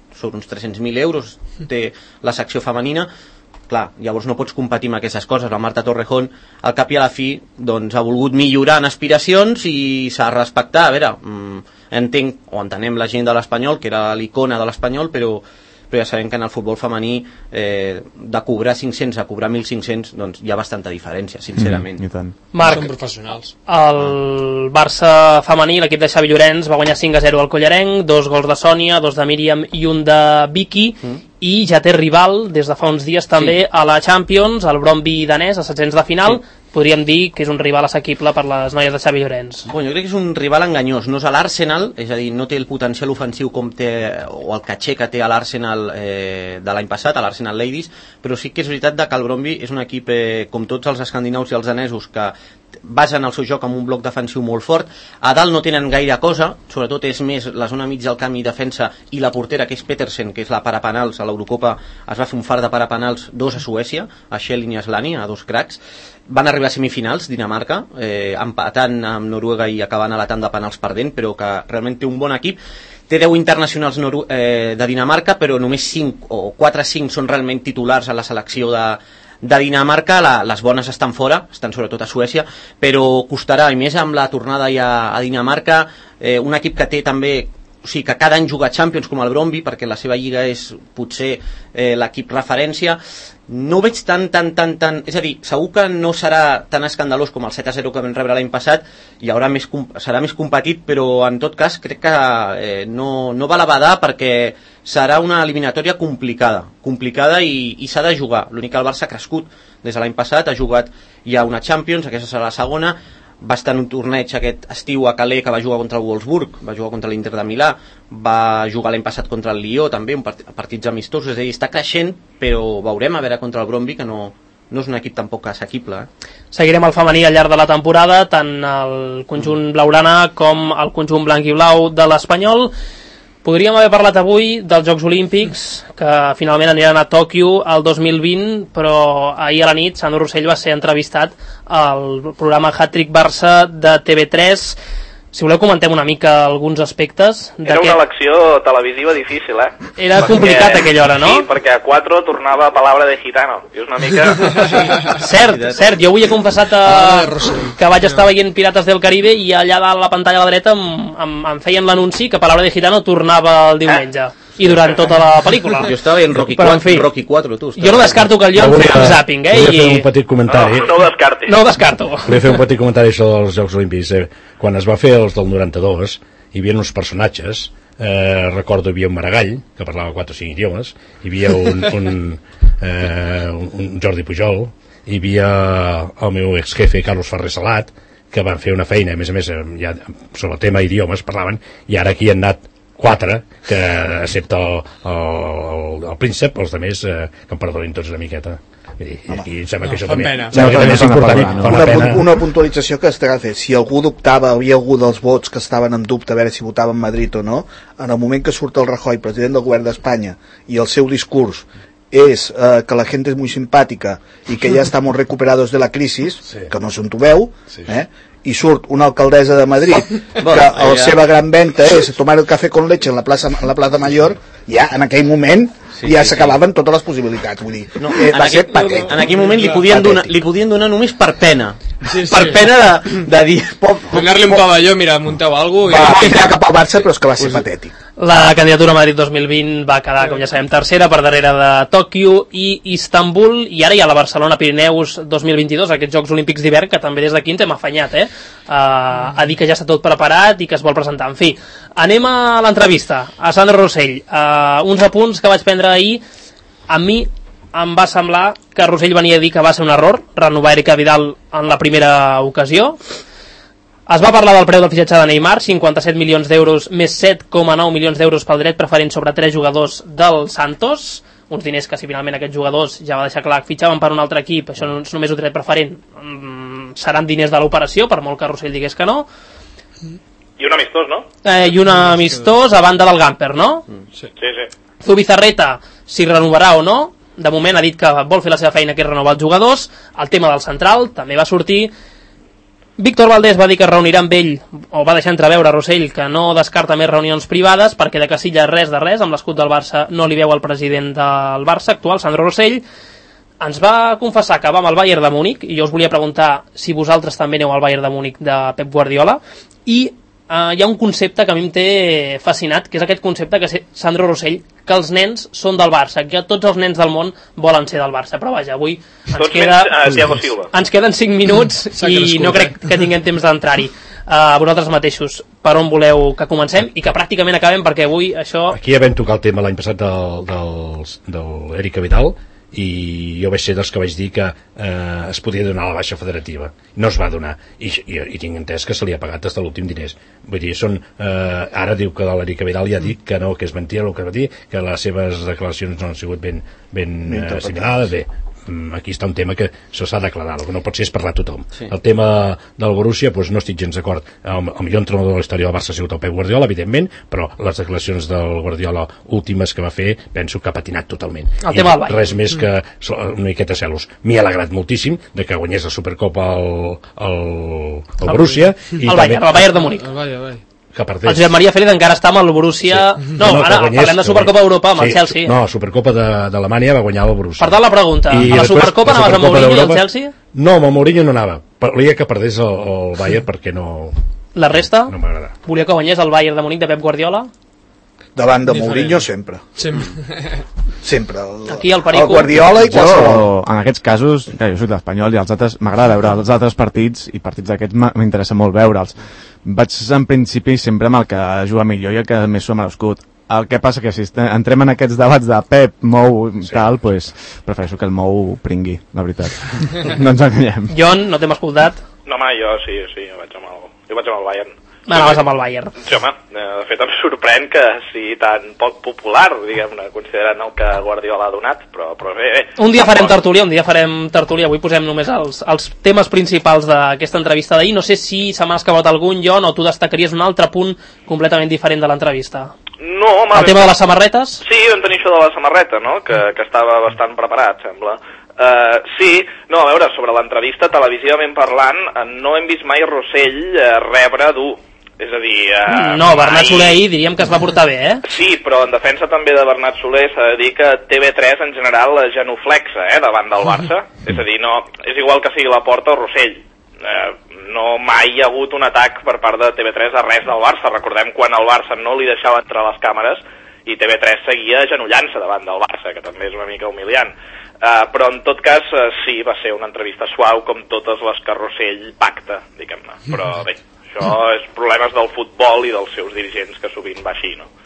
sobre uns tres-cents mil euros té la secció femenina. Clar, llavors no pots competir amb aquestes coses. La Marta Torrejón, al cap i a la fi, doncs, ha volgut millorar en aspiracions i s'ha de respectar. A veure, entenc, o entenem la gent de l'Espanyol, que era l'icona de l'Espanyol, però però ja sabem que en el futbol femení eh, de cobrar cinc-cents a cobrar mil cinc-cents doncs hi ha bastanta diferència, sincerament. Mm, i tant. Marc, són professionals. El Barça femení, l'equip de Xavi Llorenç, va guanyar cinc a zero al Collarenc, dos gols de Sònia, dos de Míriam i un de Vicky, mm. i ja té rival des de fa uns dies també sí. a la Champions, el Brøndby danès, a setzents de final. Sí. Podríem dir que és un rival assequible per les noies de Xavi Llorenç. Bueno, jo crec que és un rival enganyós, no és a l'Arsenal, és a dir, no té el potencial ofensiu com té, o el caché que té a l'Arsenal eh, de l'any passat, a l'Arsenal Ladies, però sí que és veritat que el Brøndby és un equip, eh, com tots els escandinaus i els danesos, que basen el seu joc amb un bloc defensiu molt fort. A dalt no tenen gaire cosa, sobretot és més la zona mig del camp i defensa, i la portera, que és Petersen, que és la parapenals, a l'Eurocopa es va fer un far de parapenals, dos a Suècia, a Schelling i a Slani, a dos cracs. Van arribar a semifinals, Dinamarca, eh, empatant amb Noruega i acabant a la tanda de penals perdent, però que realment té un bon equip. Té deu internacionals noru eh, de Dinamarca, però només cinc o quatre o cinc són realment titulars a la selecció de, de Dinamarca. La, les bones estan fora, estan sobretot a Suècia, però costarà, i més amb la tornada ja a Dinamarca, eh, un equip que té també, o sigui, que cada any juga Champions com el Brøndby, perquè la seva lliga és potser eh, l'equip referència. No ho veig tan, tan, tan, tan... És a dir, segur que no serà tan escandalós com el set a zero que vam rebre l'any passat, i haurà més, serà més competit, però en tot cas crec que eh, no, no val a badar, perquè serà una eliminatòria complicada, complicada i, i s'ha de jugar. L'únic que el Barça ha crescut des de l'any passat, ha jugat ja una Champions, aquesta serà la segona, va estar en un torneig aquest estiu a Calais, que va jugar contra el Wolfsburg, va jugar contra l'Inter de Milà, va jugar l'any passat contra el Lió també, un part partits amistosos, és a dir, està creixent, però veurem a veure contra el Brøndby, que no, no és un equip tampoc assequible. Eh? Seguirem el femení al llarg de la temporada, tant el conjunt blaugrana com el conjunt blanc i blau de l'Espanyol. Podríem haver parlat avui dels Jocs Olímpics, que finalment aniran a Tòquio el dos mil vint, però ahir a la nit Sandro Rossell va ser entrevistat al programa Hat-Trick Barça de T V tres. Si voleu comentem una mica alguns aspectes. Era una elecció televisiva difícil, eh? Era perquè, complicat a aquella hora, no? Sí, perquè a quatre tornava a Palabra de Gitano, i és una mica... Cert, cert, jo avui he confessat a... que vaig estar veient Pirates del Caribe i allà a la pantalla a la dreta em, em, em feien l'anunci que Palabra de Gitano tornava el diumenge. Eh? I durant tota la pel·lícula. Jo estava veient Rocky quatre, en fi, Rocky quatre, tu. Jo no descarto que el lloc volia, fes zapping, eh? Volia fer un petit comentari. No, no ho descarti. No ho descarto. Volia fer un petit comentari això dels Jocs Olímpics. Eh? Quan es va fer els del noranta-dos, hi havia uns personatges, eh, recordo hi havia un Maragall, que parlava quatre o cinc idiomes, hi havia un, un, eh, un Jordi Pujol, hi havia el meu exjefe Carlos Ferrer Salat, que van fer una feina, a més a més, ja, sobre el tema idiomes parlaven, i ara aquí han anat quatre, que excepte el, el, el príncep, els altres eh, que em perdonin tots una miqueta. I, i em sembla no, que això fa també, pena. sembla que també és important. Pena, no? Fa Una, una, pena. una puntualització que es té a fer. Si algú dubtava, havia algú dels vots que estaven en dubte a veure si votaven Madrid o no, en el moment que surt el Rajoy, president del govern d'Espanya, i el seu discurs és eh, que la gent és muy simpàtica i que ja estamos recuperados de la crisis, sí. Que no sé on ho veu, sí. eh? I surt una alcaldessa de Madrid que la seva gran venta és tomar el café con leche en la plaça, en la plaça Mayor, ja en aquell moment sí, ja sí, s'acabaven sí. totes les possibilitats, vull dir, no, eh, va ser patètic. En aquell moment li podien, donar, li podien donar només per pena, sí, sí. per pena de, de dir donar-li un pavelló, mira, munteu alguna cosa va tirar cap al Barça, però és que va ser patètic. La candidatura a Madrid dos mil vint va quedar, com ja sabem, tercera per darrere de Tòquio i Istanbul, i ara hi ha la Barcelona Pirineus dos mil vint-i-dos, aquests Jocs Olímpics d'hivern, que també des d'aquí ens hem afanyat, eh? Uh, a dir que ja està tot preparat i que es vol presentar. En fi, anem a l'entrevista a Sandro Rossell. Uh, uns apunts que vaig prendre ahir. A mi em va semblar que Rossell venia a dir que va ser un error renovar Erika Vidal en la primera ocasió. Es va parlar del preu del fitxatge de Neymar, cinquanta-set milions d'euros més set coma nou milions d'euros pel dret preferent sobre tres jugadors del Santos, uns diners que si finalment aquests jugadors, ja va deixar clar que fitxaven per un altre equip, això no és només un dret preferent, seran diners de l'operació, per molt que Rossell digués que no. I un amistós, no? Eh, I un amistós a banda del Gamper, no? Sí, sí. sí. Zubizarreta, si renovarà o no, de moment ha dit que vol fer la seva feina, que és renovar els jugadors. El tema del central també va sortir. Víctor Valdés va dir que es reunirà amb ell, o va deixar entreveure a Rossell que no descarta més reunions privades, perquè de Casillas res de res, amb l'escut del Barça no li veu el president del Barça actual, Sandro Rossell. Ens va confessar que va amb el Bayern de Múnich, i jo us volia preguntar si vosaltres també aneu al Bayern de Múnich de Pep Guardiola, i Uh, hi ha un concepte que a mi em té fascinat, que és aquest concepte que és Sandro Rossell, que els nens són del Barça, que tots els nens del món volen ser del Barça, però vaja, avui ens, Tots queda, menys, uh, Thiago Silva. ens queden cinc minuts i no crec que tinguem temps d'entrar-hi. Uh, vosaltres mateixos, per on voleu que comencem i que pràcticament acabem, perquè avui això... Aquí ja vam tocar el tema l'any passat del, del, del Eric Vidal, i jo vaig ser dels que vaig dir que eh, es podia donar la baixa federativa, no es va donar, i, i, i tinc entès que se li ha pagat fins a l'últim diners. Vull dir, són, eh, ara diu que l'Eric Vidal ja ha dit que no, que és mentida el que va dir, que les seves declaracions no han sigut ben, ben eh, assimilades. Bé, aquí està un tema que se s'ha d'aclarar, el que no pot ser és parlar a tothom. Sí. El tema del Borussia, doncs no estic gens d'acord. El, el millor entrenador de la història del Barça ha sigut el Pep Guardiola, evidentment, però les declaracions del Guardiola últimes que va fer penso que ha patinat totalment. El tema del Bayern. Res més que una miqueta celos. M'hi ha alegrat moltíssim de que guanyés la Supercopa el, el, el Borussia. El, el Bayern, el Bayern de Múnich. El Bayern, el Bayern. Que perdés. El Josep Maria Félix encara està amb el Borussia... Sí. No, no, ara guanyés, parlem de Supercopa d'Europa amb sí, el Chelsea. No, Supercopa d'Alemanya va guanyar el Borussia. Per tant, la pregunta, I a la Supercopa anaves amb Mourinho i el Chelsea? No, amb el Mourinho no anava. Volia que perdés el, el Bayern perquè no... La resta? No m'agrada. Volia que guanyés el Bayern de Múnich de Pep Guardiola? Davant de Mourinho sempre. Sempre. Sempre. El, Aquí el Perico. El Guardiola i qualsevol. Jo, en aquests casos, ja, jo soc l'Espanyol i els altres m'agrada veure els altres partits, i partits d'aquests m'interessa molt veure'ls. Vaig en principi sempre amb el que juga millor i el que més s'ho ha merescut. El que passa que si entrem en aquests debats de Pep, Mou i sí. tal, pues, prefereixo que el Mou pringui, la veritat. No ens enganyem. Jon, no t'hem escoltat? No, home, jo sí, sí, jo vaig amb el, jo vaig amb el Bayern. Anaves amb el Bayern. Sí, home, de fet em sorprèn que sigui tan poc popular, diguem-ne, considerant el que Guardiola ha donat, però, però bé, bé. Un dia farem tertúlia, un dia farem tertúlia, avui posem només els, els temes principals d'aquesta entrevista d'ahir. No sé si se m'ha escapat algun, Jon, o tu destacaries un altre punt completament diferent de l'entrevista. No, home... El tema de les samarretes? Sí, vam tenir això de la samarreta, no?, que, que estava bastant preparat, sembla. Uh, sí, no, a veure, sobre l'entrevista, televisivament parlant, no hem vist mai Rossell uh, rebre dur. És a dir... Uh, no, Bernat mai... Soler ahir diríem que es va portar bé, eh? Sí, però en defensa també de Bernat Soler s'ha de dir que T V tres en general genuflexa, eh, davant del Barça. És a dir, no, és igual que sigui la Porta o Rossell. Eh, no mai hi ha hagut un atac per part de T V tres a res del Barça. Recordem quan el Barça no li deixava entrar les càmeres i T V tres seguia agenollant-se davant del Barça, que també és una mica humiliant. Uh, però en tot cas uh, sí, va ser una entrevista suau com totes les que Rossell pacta, diguem-ne. Però bé, això és problemes del futbol i dels seus dirigents, que sovint va així, no?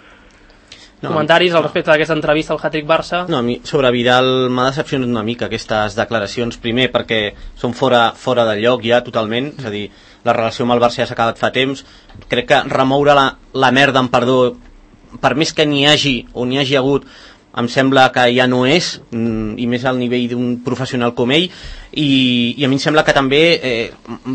No. Comentaris al respecte d'aquesta entrevista al Hat-Trick Barça? No, a mi sobre Vidal m'ha decepcionat una mica aquestes declaracions, primer perquè són fora, fora de lloc ja totalment, és a dir, la relació amb el Barça ja s'ha acabat fa temps. Crec que remoure la, la merda en perdó, per més que n'hi hagi o n'hi hagi hagut, em sembla que ja no és, i més al nivell d'un professional com ell, i, i a mi em sembla que també eh,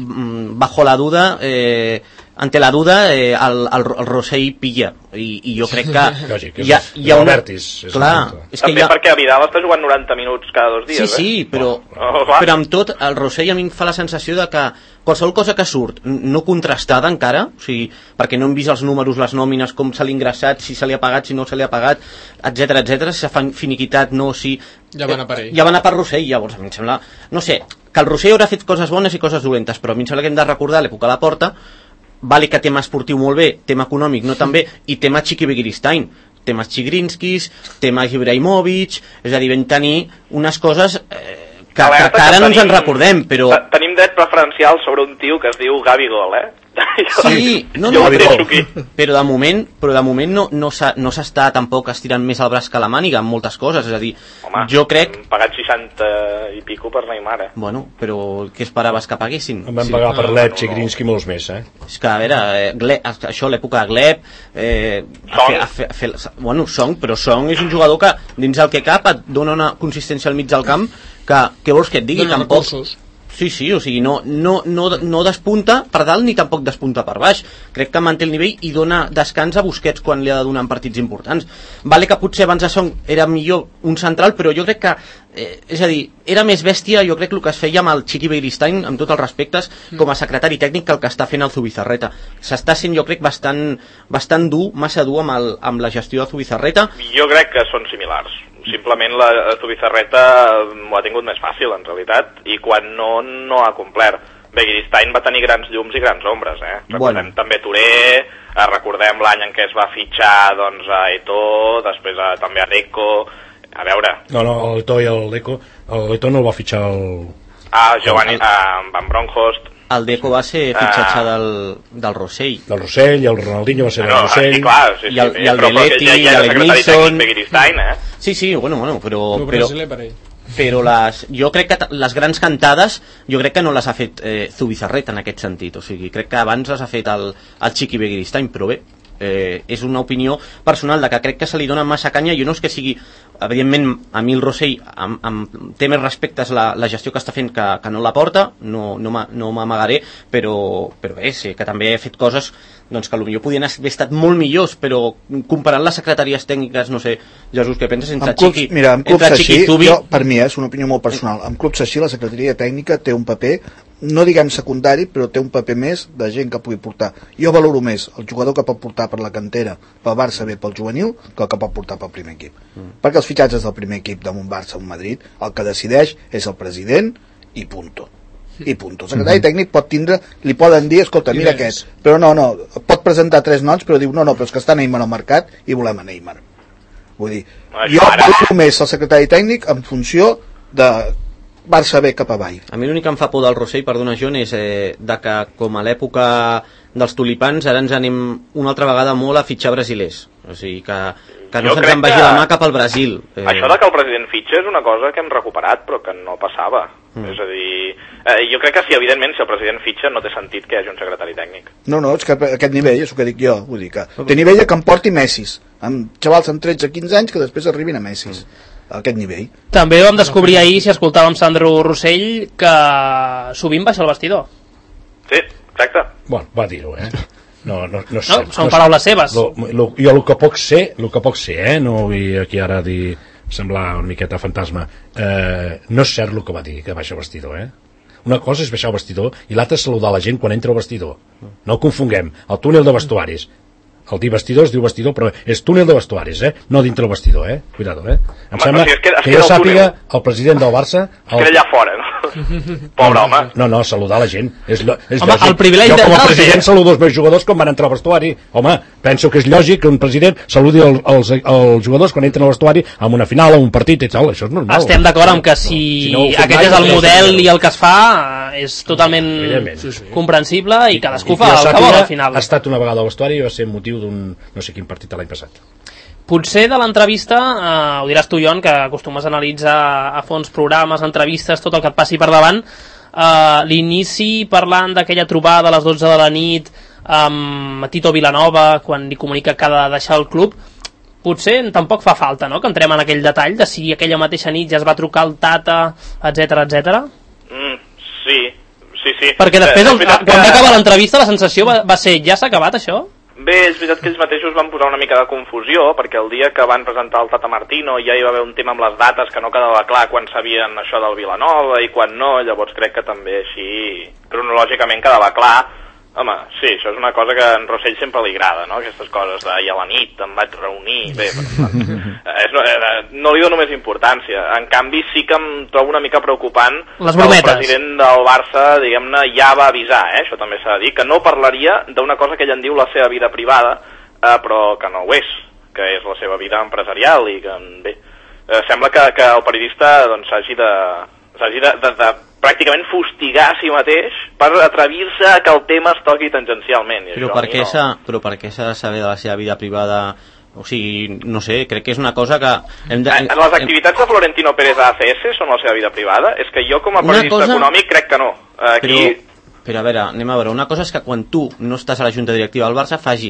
bajo la duda eh, ante la duda eh, el, el, el Rossell pilla, i, i jo crec que lògic, hi ha, hi ha una... Bertis, és clar, és que també ha... perquè Vidal està jugant noranta minuts cada dos dies, sí, sí, eh? però, oh, però amb tot el Rossell a mi em fa la sensació de que qualsevol cosa que surt no contrastada encara, o sigui, perquè no hem vist els números, les nòmines, com se l'ha ingressat, si se li ha pagat, si no se li ha pagat, etc etc, si s'ha finiquitat, no, si... Ja va anar per ell. Ja va anar per Rossell, llavors a mi em sembla... No sé, que el Rossell haurà fet coses bones i coses dolentes, però a mi em sembla que hem de recordar l'època a la Porta, vale que tema esportiu molt bé, tema econòmic no tan bé, i tema Chiqui Begiristain, temes Chigrinskis, temes Ibrahimovic, és a dir, vam tenir unes coses eh, que, que, que ara no ens en recordem, però... Tenim dret preferencial sobre un tio que es diu Gabigol, eh? Sí, no, no, però, però de moment, però de moment no, no s'està no tampoc estirant més el braç que la màniga en moltes coses, és a dir, home, jo crec... hem pagat seixanta i pico per Neymar, eh? Bueno, però què esperaves que paguessin? Em van pagar sí. per Gleb, Chigrinski, molts més, eh? És que, a veure, eh, Gleb, això l'època de Gleb... Eh, Song. A fe, a fe, a fe, bueno, Song, però Song és un jugador que dins el que cap et dona una consistència al mig del camp que, què vols que et digui? Dona tampoc... recursos. Sí, sí, o sigui, no, no, no, no despunta per dalt ni tampoc despunta per baix. Crec que manté el nivell i dona descans a Busquets quan li ha de donar en partits importants. Vale que potser abans de Son era millor un central, però jo crec que, eh, és a dir, era més bèstia, jo crec, el que es feia amb el Chiqui Begiristain, amb tots els respectes, com a secretari tècnic, que el que està fent el Zubizarreta. S'està sent, jo crec, bastant, bastant dur, massa dur amb, el, amb la gestió de Zubizarreta. Jo crec que són similars. Simplement la Zubizarreta m'ho ha tingut més fàcil, en realitat, i quan no, no ha complert. Begiristain va tenir grans llums i grans ombres, eh? Recordem bueno. també Touré, eh, recordem l'any en què es va fitxar doncs, a Eto'o, després a, també a Deco, a veure... No, no, l'Eto'o i l'Eco, l'Eto'o no el va fitxar el... Ah, Giovanni, el... a Van Bronckhorst... El Deco va ser fitxatge del, del Rossell. Del Rossell, i el Ronaldinho va ser del no, Rossell. Sí, clar, sí, sí, i el, sí, i el Belletti, ja, ja i el Nilsson... Eh? Sí, sí, bueno, bueno, però... El però, brasiler per ell. però les, jo crec que les grans cantades jo crec que no les ha fet eh, Zubizarreta en aquest sentit, o sigui, crec que abans les ha fet el, el Chiqui Begiristain, però bé, eh, és una opinió personal de que crec que se li dona massa canya. Jo no és que sigui, evidentment a mi el Rossell amb, amb, té més respectes la, la gestió que està fent que, que no la porta, no, no m'amagaré, però, però bé, sé que també he fet coses doncs que potser podien haver estat molt millors, però comparant les secretaries tècniques, no sé, Jesús, què penses entre clubs, Chiqui, mira, en clubs entre així, Chiqui i Zubi? Jo, per mi, eh, és una opinió molt personal, en clubs així la secretaria tècnica té un paper, no diguem secundari, però té un paper més de gent que pugui portar. Jo valoro més el jugador que pot portar per la cantera, pel Barça bé, pel juvenil, que el que pot portar pel primer equip. Mm. Perquè els fitxatges del primer equip d'un Barça o un Madrid, el que decideix és el president i punto. I punto. El secretari tècnic pot tindre, li poden dir, escolta, mira aquest, però no, no, pot presentar tres noms, però diu, no, no, però és que està Neymar al mercat i volem a Neymar. Vull dir, jo valoro més el secretari tècnic en funció de Barça bé cap avall. A mi l'únic que em fa por del Rossell, perdona John, és eh, de que com a l'època dels tulipans ara ens anem una altra vegada molt a fitxar brasilers, o sigui que, que no se'ns en vagi la mà cap al Brasil. eh... Això de que el president fitxa és una cosa que hem recuperat però que no passava. mm. És a dir, eh, jo crec que sí, evidentment, si el president fitxa no té sentit que hi hagi un secretari tècnic. No, no, és que aquest nivell és el que dic jo, vull dir que té nivell que em porti Messis, amb xavals amb tretze quinze anys que després arribin a Messis. mm. A aquest nivell. També vam descobrir ahir, si escoltàvem Sandro Rossell, que sovint baixa al vestidor. Sí, exacte. Bueno, va dir-ho, eh? No, no, no, no, són no, paraules seves. Lo, lo, jo el que poc sé, el que poc sé, eh? No vull aquí ara dir, semblar una miqueta fantasma. Eh, no és cert el que va dir, que baixa al vestidor, eh? Una cosa és baixar al vestidor i l'altra és saludar la gent quan entra al vestidor. No ho confonguem. El túnel de vestuaris. El dir vestidor es diu vestidor, però és túnel de vestuaris, eh? No dintre el vestidor, eh? Cuidado, eh? Em home, sembla o sigui, es queda, es que jo sàpiga túnel. El president del Barça... El... Es queda allà fora, no? Pobre home. No, no, saludar la gent. És, és home, el privilegi jo com a president saludo els meus jugadors quan van entrar al vestuari. Home, penso que és lògic que un president saludi el, els, els jugadors quan entren al vestuari amb una final o un partit i tal, això és normal. Estem d'acord amb que si, si no aquest és el model i el que es fa és totalment sí, sí. comprensible i cadascú I, fa el que vol al final. Ha estat una vegada al vestuari i va ser motiu d'un no sé quin partit l'any passat. Potser de l'entrevista, eh, ho diràs tu, Jon, que acostumes a analitzar a fons programes, entrevistes, tot el que et passi per davant, eh, l'inici parlant d'aquella trobada a les dotze de la nit amb Tito Vilanova, quan li comunica que ha de deixar el club, potser tampoc fa falta, no?, que entrem en aquell detall de si aquella mateixa nit ja es va trucar el Tata, etcètera, etcètera. Mm, sí, sí, sí. Perquè després, el, quan que... va acabar l'entrevista, la sensació va, va ser, ja s'ha acabat això? Bé, és veritat que ells mateixos van posar una mica de confusió, perquè el dia que van presentar el Tata Martino ja hi va haver un tema amb les dates que no quedava clar quan sabien això del Vilanova i quan no, llavors crec que també així cronològicament quedava clar. Home, sí, això és una cosa que a en Rossell sempre li agrada, no?, aquestes coses de i a la nit em vaig reunir, bé, però, és, no, no li dono més importància. En canvi sí que em trobo una mica preocupant les que el president del Barça, diguem-ne, ja va avisar, eh? Això també s'ha de dir, que no parlaria d'una cosa que ell en diu la seva vida privada, eh, però que no ho és, que és la seva vida empresarial i que, bé, eh, sembla que, que el periodista doncs, s'hagi de, s'hagi de, de, de pràcticament fustigar a si mateix per atrevir-se a que el tema es toqui tangencialment. I però, això per què no. però per què s'ha de saber de la seva vida privada? O sigui, no sé, crec que és una cosa que... Hem de... Les activitats de Florentino Pérez a A C S són la seva vida privada? És que jo com a periodista cosa... econòmic crec que no. Aquí... Però, però a veure, anem a veure, una cosa és que quan tu no estàs a la junta directiva del Barça facis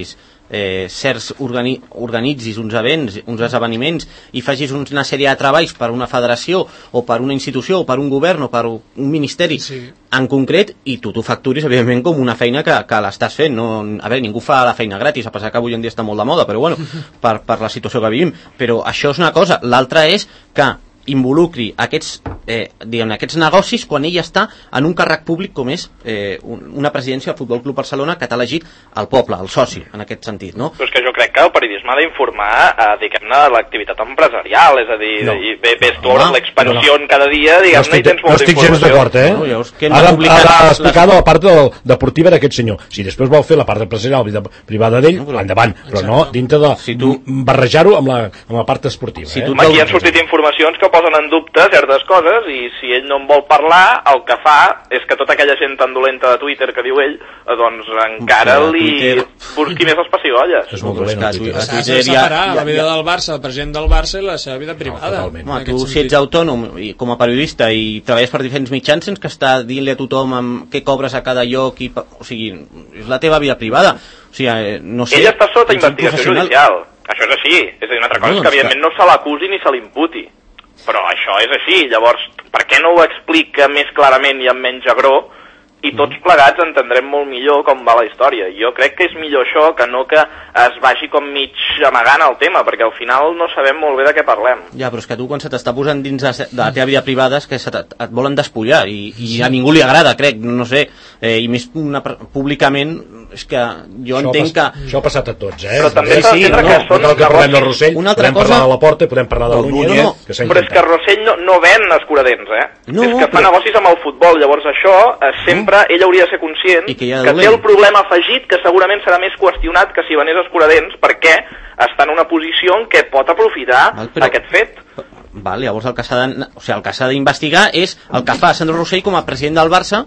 eh, certs organi organitzis uns events, uns esdeveniments i facis una sèrie de treballs per una federació o per una institució o per un govern o per un ministeri sí. en concret i tu t'ho facturis evidentment com una feina que, que l'estàs fent. No, a veure, ningú fa la feina gratis, a pesar que avui en dia està molt de moda, però bueno, per, per la situació que vivim. Però això és una cosa. L'altra és que involucri aquests, eh, diguem, aquests negocis quan ell està en un càrrec públic com és eh, una presidència del Futbol Club Barcelona que t'ha elegit el poble, el soci, en aquest sentit, no? Però és que jo crec que el periodisme ha d'informar, eh, diguem-ne, de l'activitat empresarial, és a dir, no. i ves tu no, l'expansió no, no. cada dia, diguem-ne, no i tens molta informació. No estic gens d'acord, eh? No, llavors, ha, de, ha d'explicar les... la part del, deportiva d'aquest senyor. Si després vol fer la part empresarial i privada d'ell, no, endavant, però no dintre de si tu... barrejar-ho amb, la, amb la part esportiva. Si eh? Aquí han sortit informacions que posen en dubte certes coses i si ell no en vol parlar, el que fa és que tota aquella gent tan dolenta de Twitter que diu ell, doncs encara ja, li Twitter... busqui més les pessigolles. És molt dolent a Twitter. S'ha de separar la vida del Barça, el president del Barça i la seva vida privada. No, Home, tu si ets autònom i com a periodista i treballes per diferents mitjans sense que està dient-li a tothom amb què cobres a cada lloc i, o sigui, és la teva vida privada. O sigui, no sé. Ell està sota investigació judicial. Això és així. És a dir, una altra cosa no, és que evidentment no se l'acusi ni se l'imputi. Però això és així, llavors, per què no ho explica més clarament i amb menys agró i tots plegats entendrem molt millor com va la història. Jo crec que és millor això que no que es vagi com mig amagant el tema, perquè al final no sabem molt bé de què parlem. Ja, però és que tu quan se t'està posant dins de la teva vida privada és que se et volen despullar i, i a ningú li agrada, crec, no sé, eh, i més una, públicament és que jo això entenc que... Això ha passat a tots, eh? Però també sí, sí, no, que són no, que parlem de Rossell, una altra podem cosa... parlar de la Porta, podem parlar de Núñez, no, no. que s'ha intentat. Però és que Rossell no, no ven escuradents, eh? No, és que fa però... negocis amb el futbol, llavors això eh, sempre ell hauria de ser conscient que, que té el problema afegit que segurament serà més qüestionat que si venés escuradents perquè està en una posició en què pot aprofitar Val, però... aquest fet. Val, llavors el que s'ha de, o sigui, el que s'ha d'investigar és el que fa Sandro Rossell com a president del Barça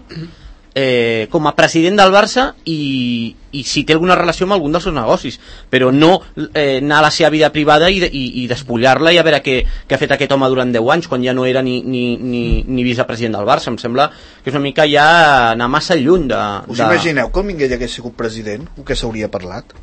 eh, com a president del Barça i, i si té alguna relació amb algun dels seus negocis, però no eh, anar a la seva vida privada i, i, i despullar-la i a veure què, què ha fet aquest home durant deu anys quan ja no era ni, ni, ni, ni vicepresident del Barça. Em sembla que és una mica ja anar massa lluny de... Us de... imagineu que el Minguell hagués sigut president? O què s'hauria parlat?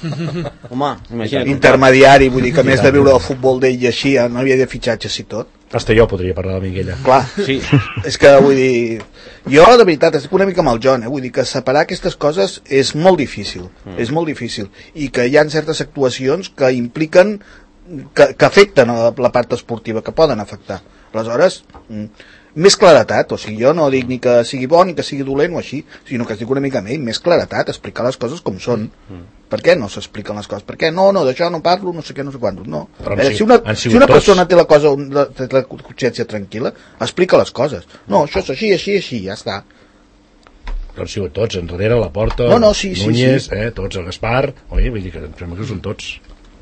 Home, imagina't. Intermediari, vull dir que més de viure el futbol d'ell i així no havia de fitxatges i tot. Hasta jo podria parlar de Minguella. Clar, sí. És que vull dir, jo de veritat estic una mica amb el John, eh? Vull dir que separar aquestes coses és molt difícil, mm. és molt difícil, i que hi ha certes actuacions que impliquen, que, que afecten a la part esportiva, que poden afectar. Aleshores, més claretat, o sigui, jo no dic ni que sigui bo ni que sigui dolent o així, sinó que estic una mica amb ell, més claretat, explicar les coses com són. Mm. Per què no s'expliquen les coses? Per què? No, no, d'això no parlo, no sé què, no sé quant. No. Eh, si una, si una persona té la cosa, té la consciència tranquil·la, explica les coses. No, això és així, així, així, ja està. Però han sigut tots, enrere, la Porta, no, no, sí, Núñez, sí, sí. Eh, tots, el Gaspar, oi? Vull dir que em sembla que són tots.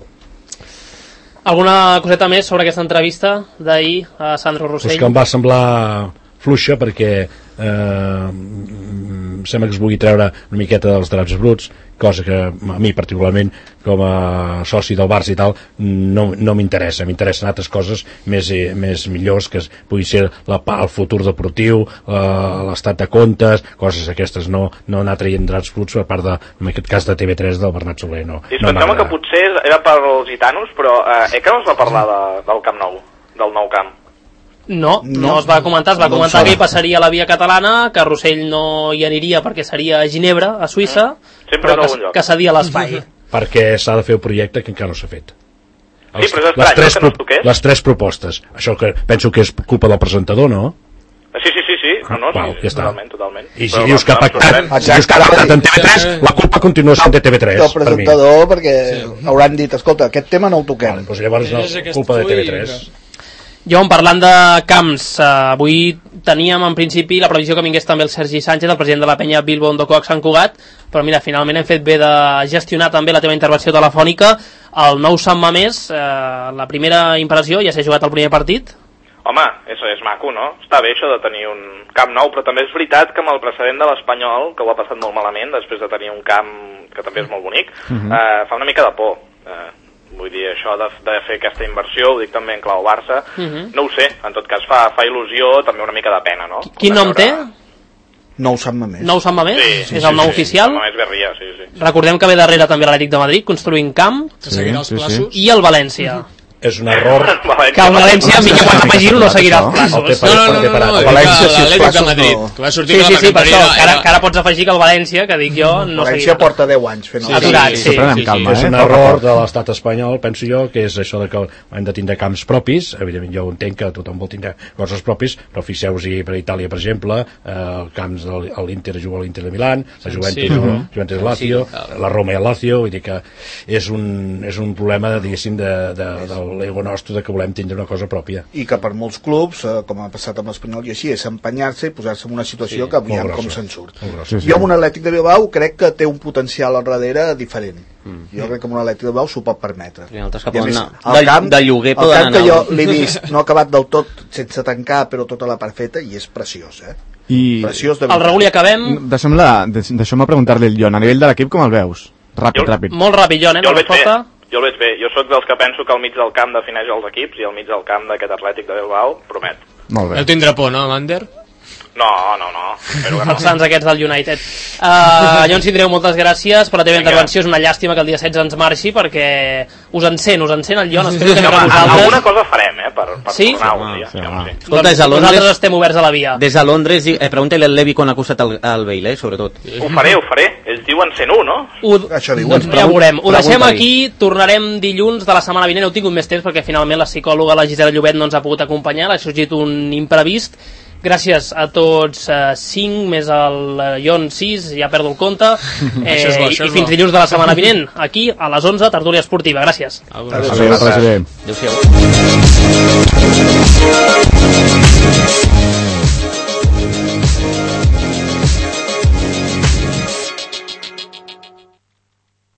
Alguna coseta més sobre aquesta entrevista d'ahir a Sandro Rossell? Pues que em va semblar fluixa perquè eh, sembla que es vulgui treure una miqueta dels drets bruts, cosa que a mi particularment com a soci del Barça i tal no, no m'interessa, m'interessen altres coses més, més millors que pugui ser la, el futur deportiu, l'estat de comptes, coses aquestes, no, no anar traient drets bruts per part de, en aquest cas de T V tres del Bernat Soler, no. I es no pensava que potser era per als gitanos, però eh, eh, que no es va parlar de, del Camp Nou, del nou camp? No, no, no es va comentar, es va no comentar que hi passaria la via catalana, que Rossell no hi aniria perquè seria a Ginebra, a Suïssa, mm. però que, que cedia l'espai. Perquè s'ha de fer un projecte que encara no s'ha fet. Els, sí, però és estrany, les, tres, no que no les tres propostes. Això que penso que és culpa del presentador, no? Sí, sí, sí, sí. No, no, Pau, sí, ja totalment, totalment. I si dius que ha pactat, si dius que ha pactat en T V tres, la culpa continua sent de T V tres. El presentador, per perquè sí. hauran dit, escolta, aquest tema no el toquem. Vale, doncs llavors no, culpa de T V tres. Jo, parlant de camps, eh, avui teníem en principi la previsió que vingués també el Sergi Sánchez, el president de la penya Bilbo Ondokoak Sant Cugat, però mira, finalment hem fet bé de gestionar també la teva intervenció telefònica. El nou Sant Mamés, eh, la primera impressió, ja s'ha jugat el primer partit? Home, és, és maco, no? Està bé això de tenir un camp nou, però també és veritat que amb el precedent de l'Espanyol, que ho ha passat molt malament, després de tenir un camp que també és molt bonic, uh-huh. eh, fa una mica de por. Eh, vull dir, això de, de fer aquesta inversió, ho dic també en clau Barça, uh-huh. no ho sé, en tot cas fa, fa il·lusió, també una mica de pena, no? Quin nom té? Nou Sant Mamés. Nou Sant Mamés, Sí, és sí, el nou sí, oficial. Sant Mamés Berria, sí, sí. Recordem que ve darrere també l'Atlètic de Madrid, construint camp, Que seguirà els Sí, sí, sí. plaços. i el València. És un error. Que el València, Miquel Guas afegir-ho, no seguirà els El plaços. té No, no, no, el té no, parat. no, El no València, si els l'Atlètic de plaços Madrid, no- que va sortir Sí, que sí, la sí, per això, cantonera que ara, era- que ara pots afegir que el València, que dic jo, no València seguirà. porta deu anys fent el Aturat, sí. S'ho prenen amb calma, És eh? un error de l'estat espanyol, penso jo, que és això de que hem de tindre camps propis. Evidentment jo entenc que tothom vol tindre coses propis, però fixeu-vos-hi per Itàlia, per exemple, eh, els camps de l'Inter juga a l'Inter de Milán, la Juventus, Sí. uh-huh. Juventus de Lazio, Sí. la Roma i el Lazio, vull dir que és un, és un problema, diguéssim, de, de, de l'ego nostre, de que volem tindre una cosa pròpia. i que per molts clubs, eh, com ha passat amb l'Espanyol i així, és empenyar-se i posar-se en una situació Sí, que aviam molt com grossa. se'n surt. Molt grossa. Sí, sí. Jo amb un Atlètic de Bilbao crec que té un potencial al darrere diferent. Mm. Jo crec que amb un Atlètic de Bilbao s'ho pot permetre. I altres que I a poden més, anar- el de- camp, de lloguer el poden camp que anar. jo l'he vist, no ha acabat del tot sense tancar, però tota la part feta, i és preciós, eh? I Preciós de El Raül i acabem. deixem-la- deix- deixeu-me preguntar-li el Jon, a nivell de l'equip com el veus? Ràpid, Jo- ràpid. Molt ràpid, Jon, eh, Jo la el veig bé, resposta. jo el veig bé. Jo sóc dels que penso que al mig del camp defineix els equips i al mig del camp d'aquest Atlètic de Bilbao promet. Molt bé. No tindrà por, no, Mander? No, no, no. Espero que no. Els sants aquests del United. Uh, Jon Cindreu, moltes gràcies per la teva Vinga. intervenció. És una llàstima que el dia setze ens marxi, perquè us encén, us encén el Jon. Espero que No, no, home, vosaltres. alguna cosa farem, eh, per, per Sí? tornar un dia. Sí, ja home. ho sé. Escolta, des de Doncs Londres, nosaltres estem oberts a la via. des de Londres eh, pregunta-li al Levi quan ha costat el, el Bale, eh, sobretot. Ho faré, ho faré. Ells diuen cent u, no? Ho, Això diuen. doncs ja ho veurem. Ho deixem Pregunta-li. aquí, tornarem dilluns de la setmana vinent. Heu tingut més temps perquè finalment la psicòloga, la Gisela Llobet, no ens ha pogut acompanyar. Ha sorgit un imprevist. Gràcies a tots eh, cinc, més el eh, Jon sis, ja perdo el compte. Eh, Això és bo, i, això I és fins bo. dilluns de la setmana vinent, aquí a les onze, Tertúlia Esportiva. Gràcies. Alguna Adéu, president. Adéu-siau.